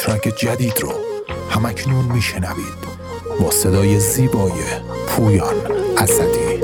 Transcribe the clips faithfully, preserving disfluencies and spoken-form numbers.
ترک جدید رو همکنون میشنوید با صدای زیبای پویان اسدی.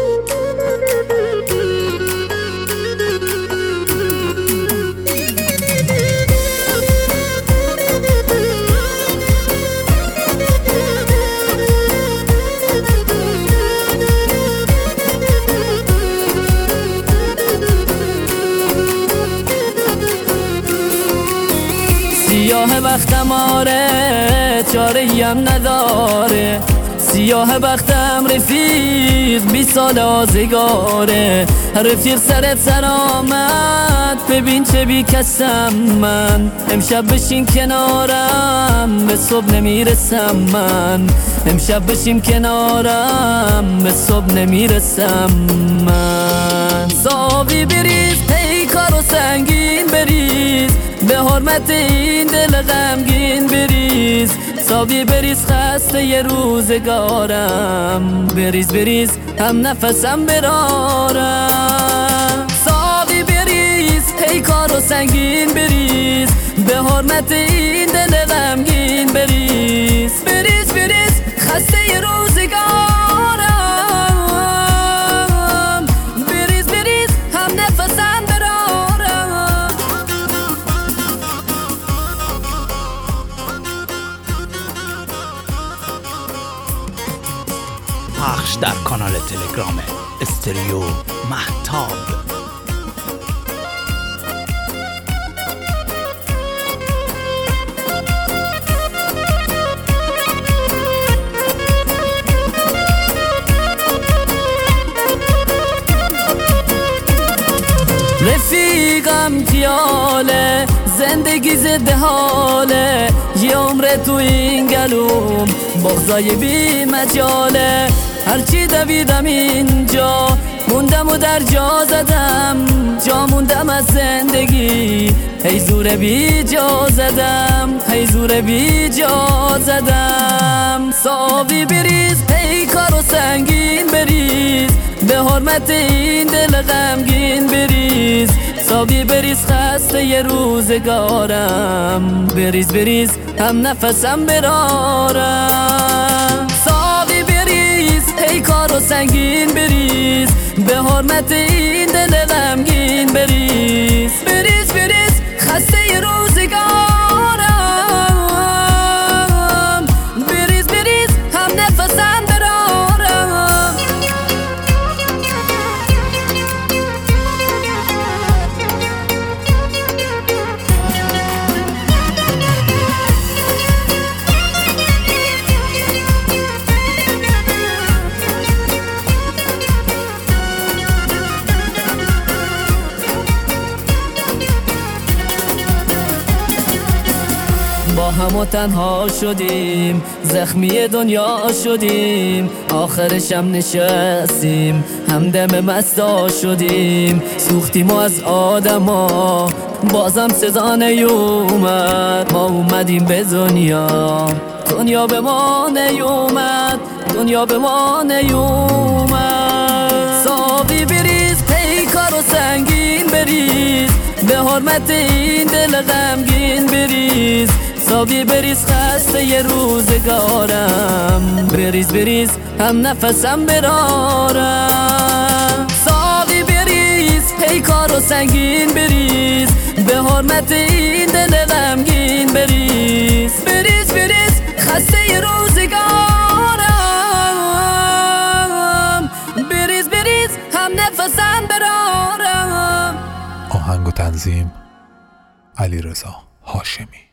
سیاه بختم آره چاره‌ای هم نداره، سیاه بختم رفیق بی سال آزگاره. رفیق سرت سر آمد ببین چه بی کسم من، امشب بشین کنارم به صبح نمیرسم من، امشب بشین کنارم به صبح نمیرسم من. صافی بریز پیکار و سنگین بریز، به حرمت این دل غمگین بریز. صافی بریز خسته ی روزگارم، بریز بریز هم نفسم برارم. صافی بریز پیکار و سنگین بریز، به حرمت این دل غمگین بریز. بریز بریز خسته ی روزگارم، بریز بریز هم نفسم برارم. پخش در کانال تلگرام استریو مهتاب. رفیقم خیاله زندگی زده حاله، یه عمر تو این گلوم بغضای بی مجاله. هرچی دویدم اینجا موندم و در جا زدم، جا موندم از زندگی هی زور بی جا زدم، هی زور بی جا زدم. صافی بریز پیکار و سنگین بریز، به حرمت این دل غمگین بریز. صافی بریز خسته ی روزگارم، بریز بریز هم نفسم برارم. صافی بریز پیکار و سنگین بریز، به حرمت این دل غمگین بریز. بریز بریز خسته ی روزگارم، بریز بریز هم نفسم برارم. با هم و تنها شدیم، زخمی دنیا شدیم، آخرشم نشستیم همدم مستا شدیم. سوختیم و از آدما بازم صدا نیومد، ما اومدیم به دنیا، دنیا به ما نیومد، دنیا به ما نیومد. صافی بریز پیکار و سنگین بریز، به حرمت این دل غمگین بریز. صافی بریز خسته ی روزگارم، بریز بریز هم نفسم برارم. صافی بریز پیکار و سنگین بریز، به حرمت این دل غمگین بریز. بریز بریز خسته ی روزگارم، بریز بریز هم نفسم برارم. آهنگ و تنظیم علیرضا هاشمی.